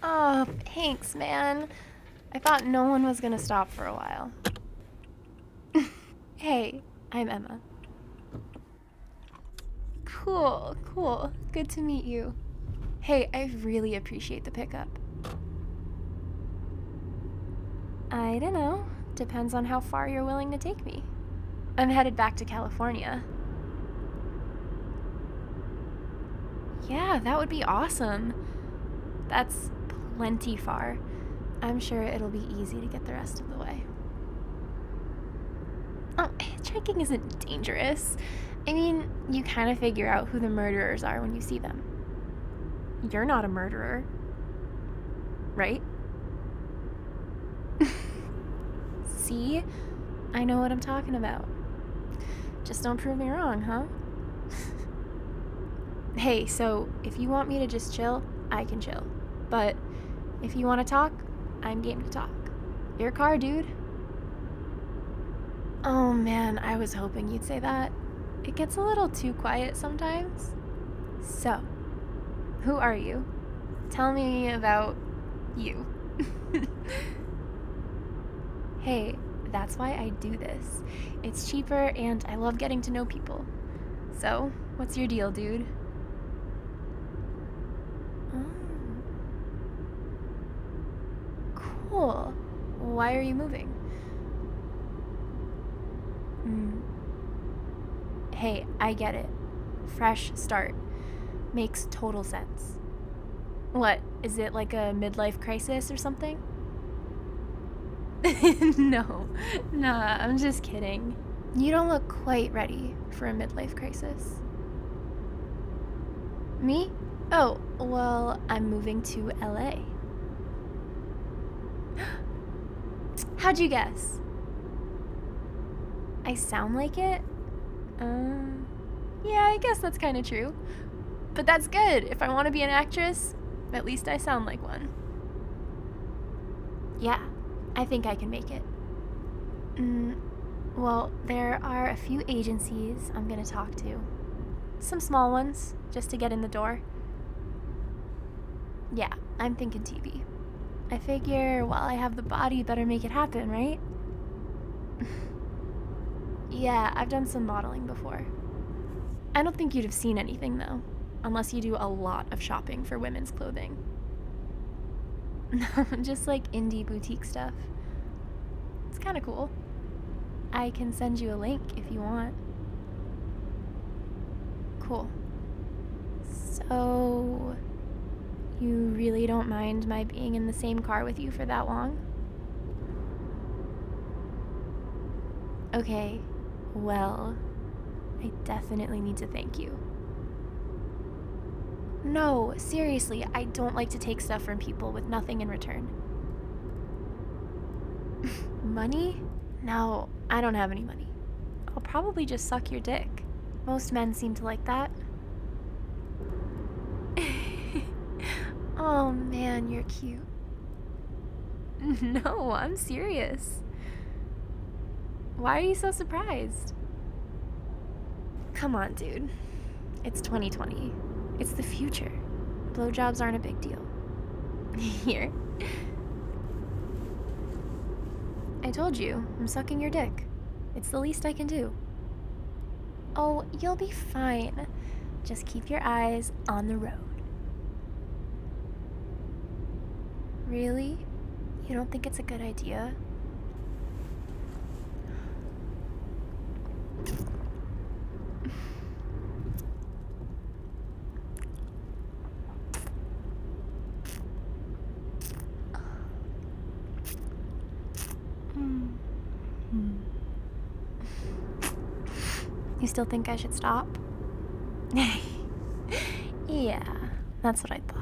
Oh, thanks, man. I thought no one was gonna stop for a while. Hey, I'm Emma. Cool. Good to meet you. Hey, I really appreciate the pickup. I don't know. Depends on how far you're willing to take me. I'm headed back to California. Yeah, that would be awesome. That's plenty far. I'm sure it'll be easy to get the rest of the way. Oh, hitchhiking isn't dangerous. I mean, you kind of figure out who the murderers are when you see them. You're not a murderer, right? See? I know what I'm talking about. Just don't prove me wrong, huh? Hey, so if you want me to just chill, I can chill. But if you want to talk, I'm game to talk. Your car, dude. Oh man, I was hoping you'd say that. It gets a little too quiet sometimes. So, who are you? Tell me about you. Hey, that's why I do this. It's cheaper and I love getting to know people. So, what's your deal, dude? Oh. Cool. Why are you moving? Hey, I get it. Fresh start. Makes total sense. What, is it like a midlife crisis or something? No, nah, I'm just kidding. You don't look quite ready for a midlife crisis. Me? Oh, well, I'm moving to LA. How'd you guess? I sound like it? Yeah, I guess that's kind of true. But that's good. If I want to be an actress, at least I sound like one. Yeah, I think I can make it. Well, there are a few agencies I'm gonna talk to. Some small ones, just to get in the door. Yeah, I'm thinking TV. I figure while I have the body, better make it happen, right? Yeah, I've done some modeling before. I don't think you'd have seen anything, though, unless you do a lot of shopping for women's clothing. Just like indie boutique stuff. It's kind of cool. I can send you a link if you want. Cool. So, you really don't mind my being in the same car with you for that long? Okay, well, I definitely need to thank you. No, seriously, I don't like to take stuff from people with nothing in return. Money? No, I don't have any money. I'll probably just suck your dick. Most men seem to like that. Oh man, you're cute. No, I'm serious. Why are you so surprised? Come on, dude. It's 2020. It's the future. Blowjobs aren't a big deal. Here. I told you, I'm sucking your dick. It's the least I can do. Oh, you'll be fine. Just keep your eyes on the road. Really? You don't think it's a good idea? You still think I should stop? Yeah, that's what I thought.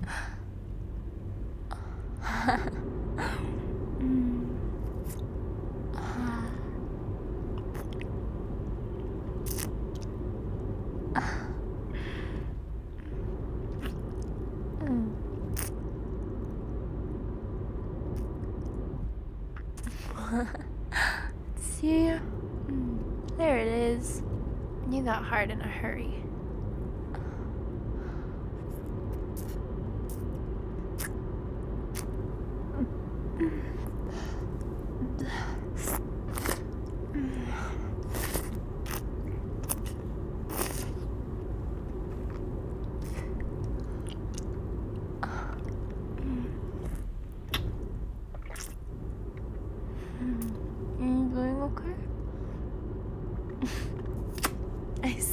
See? There it is. You got hard in a hurry.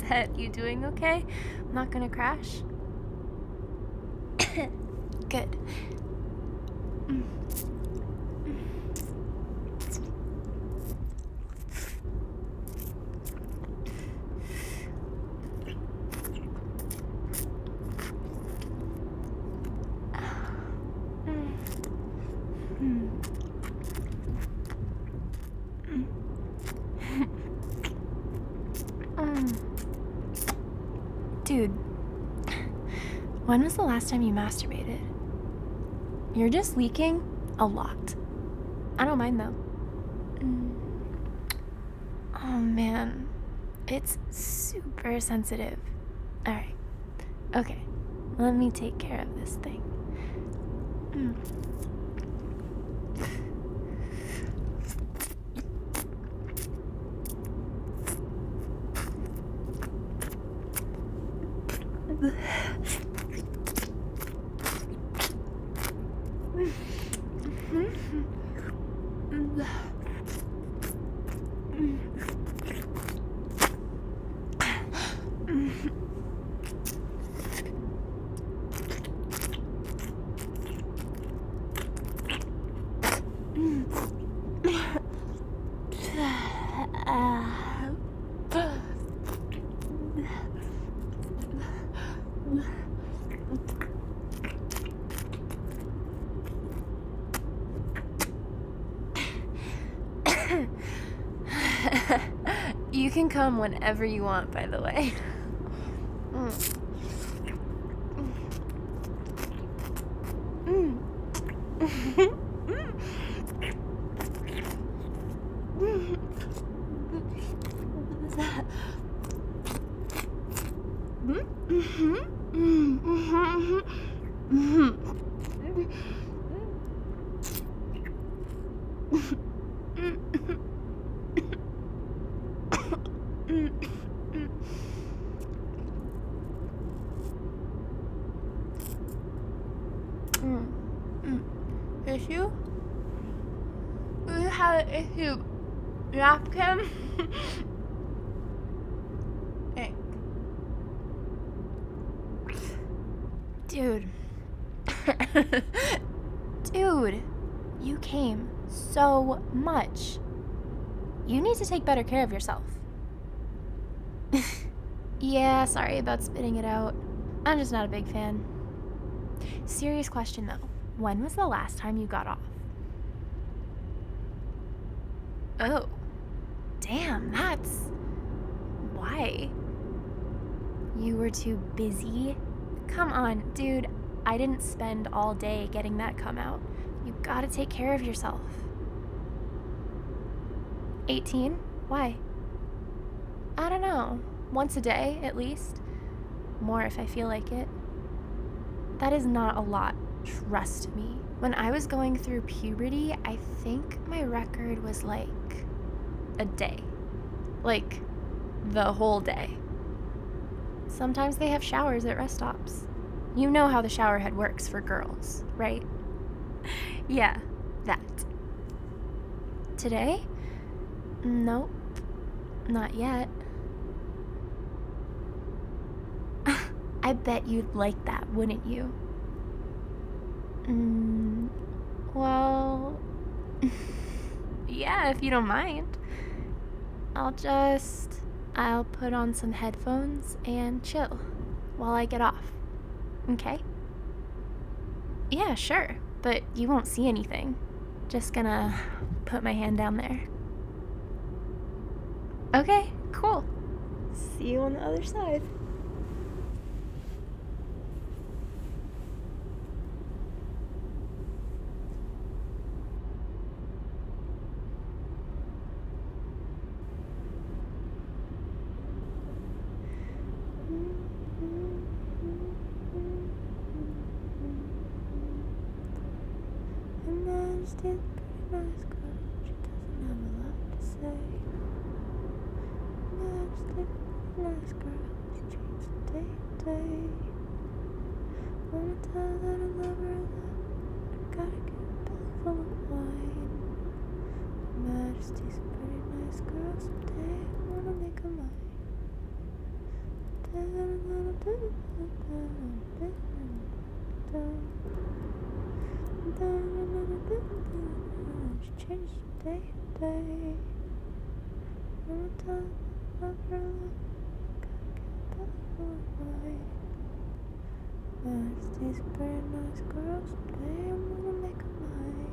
bet. You doing okay? I'm not gonna crash? Good. Dude, when was the last time you masturbated? You're just leaking a lot. I don't mind though. Oh man, it's super sensitive. Alright, okay, let me take care of this thing. You can come whenever you want, by the way. Issue? We have an issue. Napkin? Hey. Dude. Dude, you came so much. You need to take better care of yourself. Yeah, sorry about spitting it out. I'm just not a big fan. Serious question though. When was the last time you got off? Oh. Damn, that's... Why? You were too busy? Come on, dude. I didn't spend all day getting that cum out. You gotta take care of yourself. 18? Why? I don't know. Once a day, at least. More if I feel like it. That is not a lot, trust me. When I was going through puberty, I think my record was like a day. Like, the whole day. Sometimes they have showers at rest stops. You know how the shower head works for girls, right? Yeah, that. Today? Nope. Not yet. I bet you'd like that, wouldn't you? Well... yeah, if you don't mind. I'll put on some headphones and chill while I get off. Okay? Yeah, sure. But you won't see anything. Just gonna put my hand down there. Okay, cool. See you on the other side. She's a pretty nice girl. She doesn't have a lot to say. She's a pretty nice girl. She dreams from day to day. Wanna tell her that I love her a lot. I gotta get a belly full of wine. Her Majesty's a pretty nice girl. Someday I wanna make her mine. She changes day to day. On top of her love, gotta get the away. These pretty nice girls, someday I'm gonna make them mine.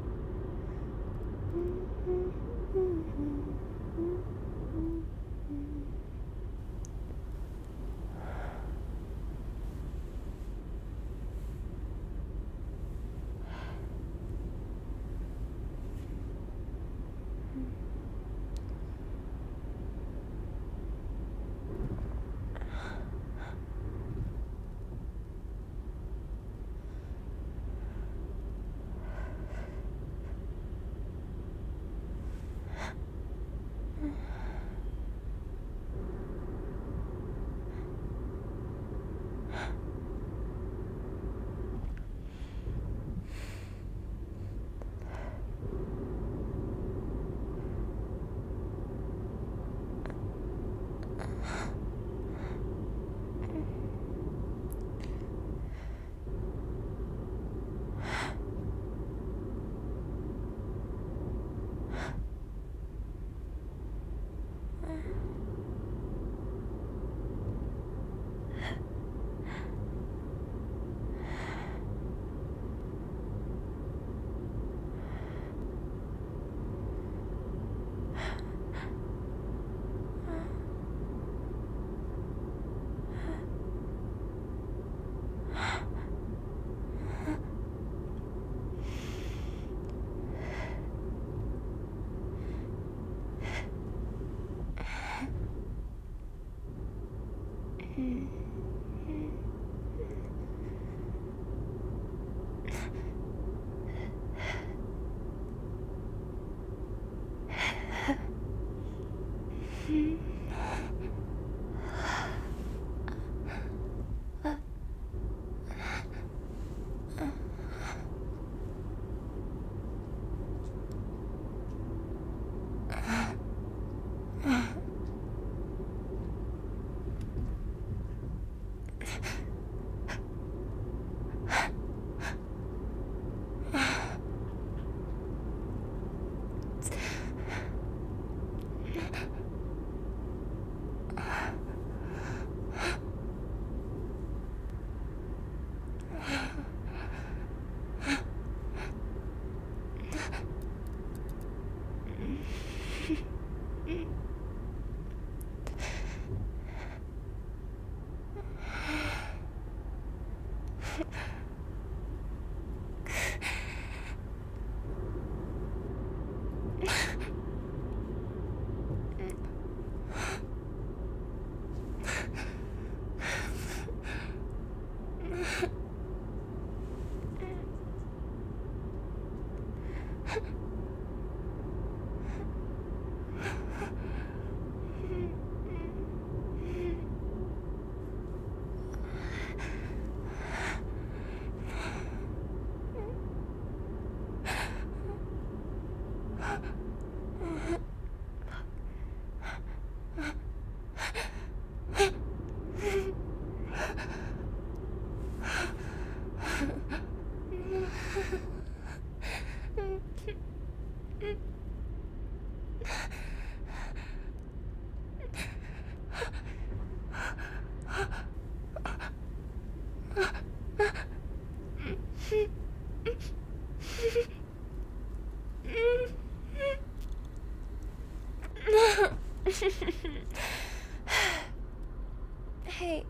Hey,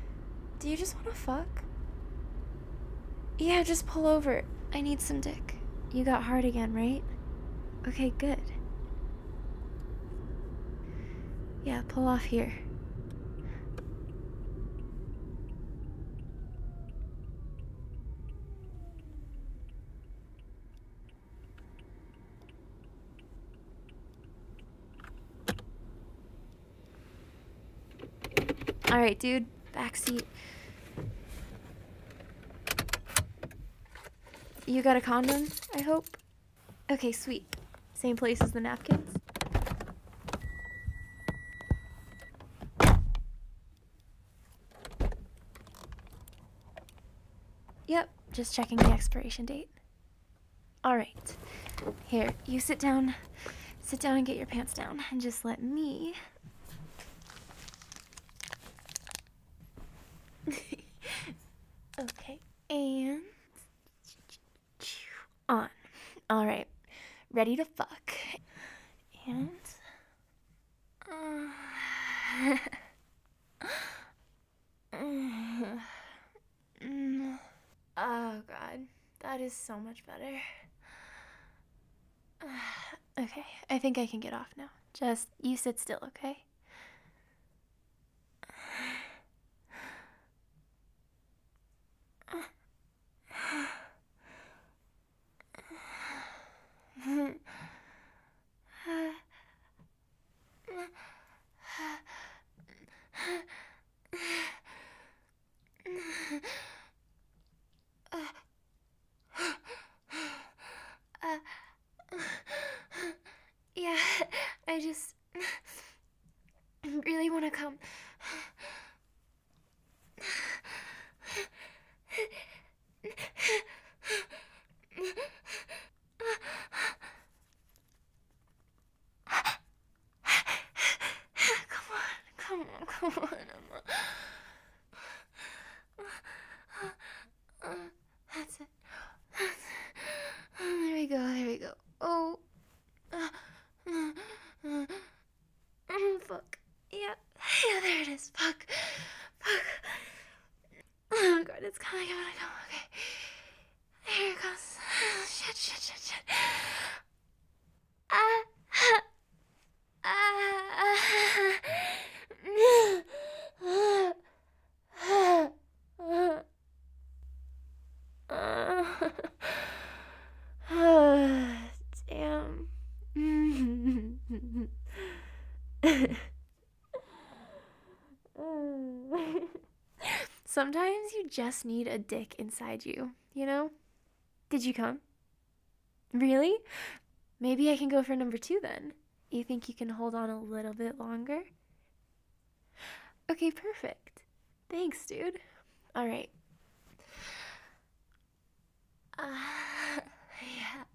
do you just want to fuck? Yeah, just pull over. I need some dick. You got hard again, right? Okay, good. Yeah, pull off here. Alright, dude. Backseat. You got a condom, I hope? Okay, sweet. Same place as the napkins? Yep, just checking the expiration date. All right. Here, you sit down. Sit down and get your pants down, and just let me... Okay, and... On. All right. Ready to fuck. And... Oh, God. That is so much better. Okay, I think I can get off now. Just, you sit still, okay? Yeah, I just really want to come. Come on, Emma. That's it. There we go. Oh. Fuck. Yeah, there it is. Fuck. Oh, God, it's coming. Okay. Here it goes. Shit. Ah. Damn. Sometimes you just need a dick inside you, you know? Did you come? Really? Maybe I can go for number 2 then. You think you can hold on a little bit longer? Okay, perfect. Thanks, dude. All right. Yeah.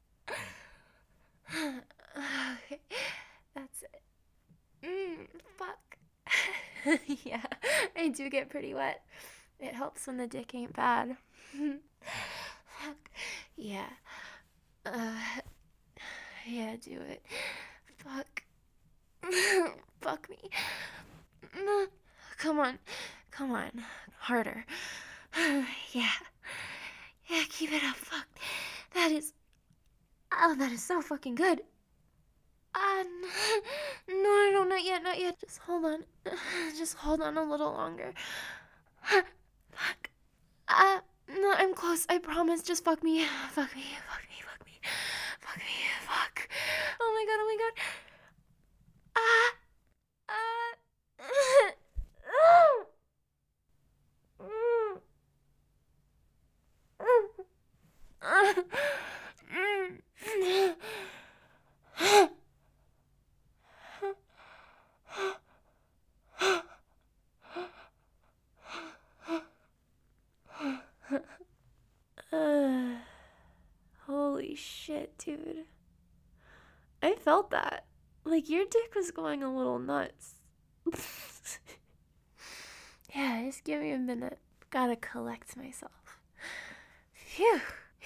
Okay, that's it. Fuck. Yeah, I do get pretty wet. It helps when the dick ain't bad. Fuck. Yeah. Yeah, do it. Fuck. Fuck me. Come on. Harder. Yeah. Yeah, keep it up. Fuck. That is... Oh, that is so fucking good. No, not yet. Just hold on. Just hold on a little longer. Fuck. No, I'm close. I promise. Just fuck me. Fuck me. Fuck. Oh my god. Ah. Holy shit, dude. I felt that. Like, your dick was going a little nuts. Yeah, just give me a minute. Gotta collect myself. Phew.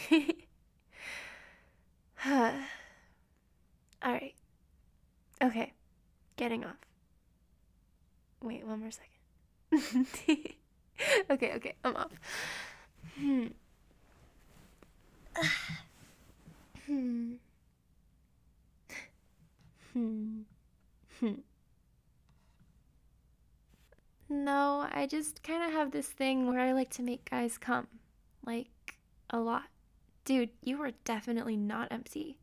Alright. Okay. Getting off. Wait, one more second. Okay, I'm off. No, I just kind of have this thing where I like to make guys come. Like, a lot. Dude, you are definitely not empty.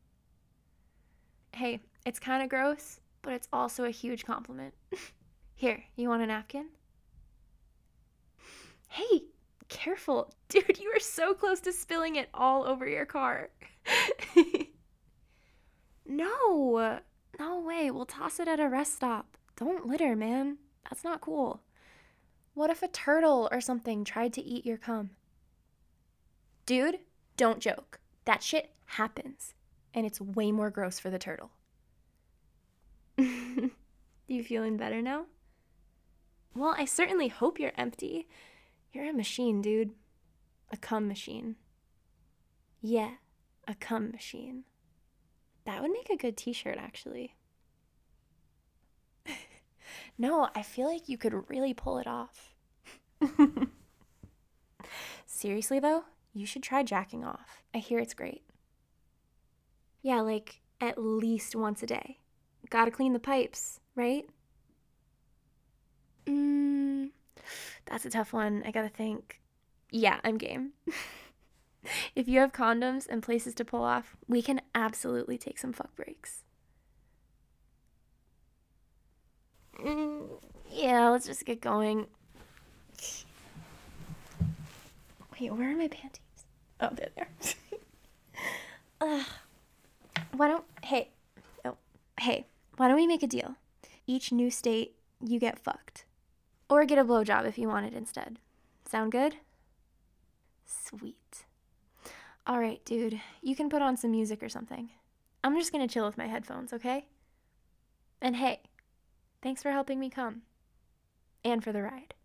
Hey, it's kind of gross, but it's also a huge compliment. Here, you want a napkin? Hey, careful. Dude, you are so close to spilling it all over your car. No way. We'll toss it at a rest stop. Don't litter, man. That's not cool. What if a turtle or something tried to eat your cum? Dude, don't joke. That shit happens. And it's way more gross for the turtle. You feeling better now? Well, I certainly hope you're empty. You're a machine, dude. A cum machine. Yeah, a cum machine. That would make a good t-shirt, actually. No, I feel like you could really pull it off. Seriously, though, you should try jacking off. I hear it's great. Yeah, like at least once a day. Gotta clean the pipes, right? That's a tough one. I gotta think. Yeah, I'm game. If you have condoms and places to pull off, we can absolutely take some fuck breaks. Yeah, let's just get going. Wait, where are my panties? Oh, they're there. Hey, why don't we make a deal? Each new state, you get fucked. Or get a blowjob if you want it instead. Sound good? Sweet. All right, dude, you can put on some music or something. I'm just gonna chill with my headphones, okay? And hey, thanks for helping me come. And for the ride.